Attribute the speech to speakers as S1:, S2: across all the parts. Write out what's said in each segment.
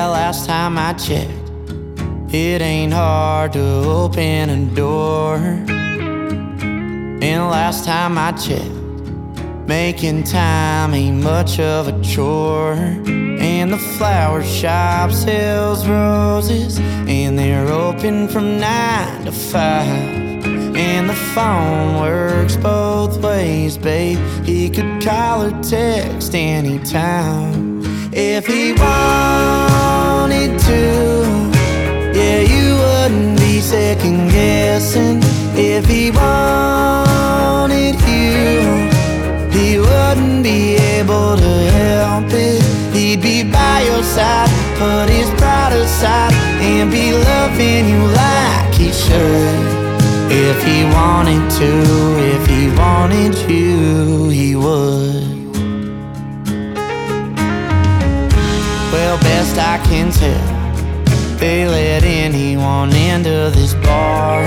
S1: last time I checked, it ain't hard to open a door. And last time I checked, making time ain't much of a chore. And the flower shop sells roses, and they're open from 9 to 5. And the phone works both ways, babe. He could call or text anytime if he wanted to. Yeah, you wouldn't be second guessing. If he wanted you, he wouldn't be able to help it. He'd be by your side, put his pride aside, and be loving you like he should. If he wanted to, if he wanted you, he would. Well, best I can tell, they let anyone into this bar.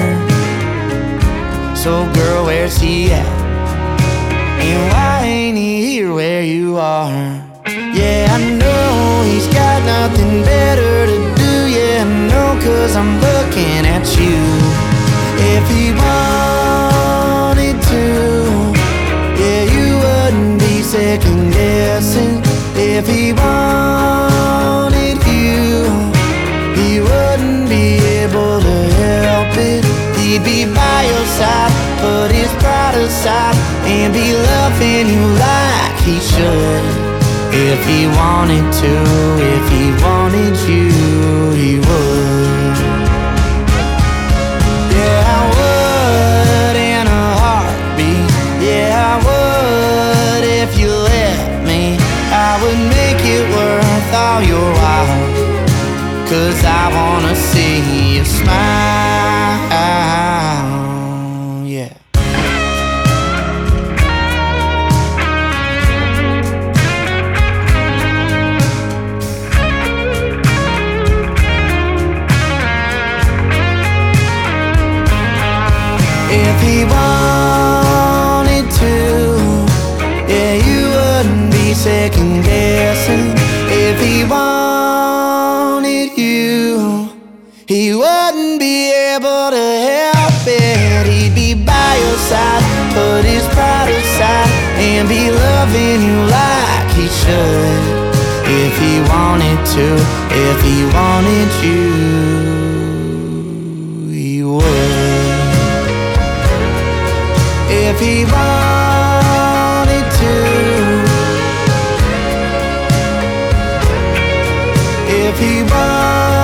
S1: So girl, where's he at? And why ain't he here where you are? Yeah, I know he's got nothing better to do. Yeah, I know, 'cause I'm looking at you. If he wanted to, yeah, you wouldn't be second guessing. If he wanted you, he wouldn't be able to help it. He'd be by your side, put his pride aside, and be loving you like he should. If he wanted to, if he wanted you, he would. Yeah, I would in a heartbeat. Yeah, I would if you let me. I would make it worth all your while, 'cause I wanna see you smile. Yeah. If he wanted to, yeah, you wouldn't be second guessing. If he wanted you, he wouldn't be able to help it. He'd be by your side, put his pride aside, and be loving you like he should. If he wanted to, if he wanted you, he would. If he wanted to, if he wanted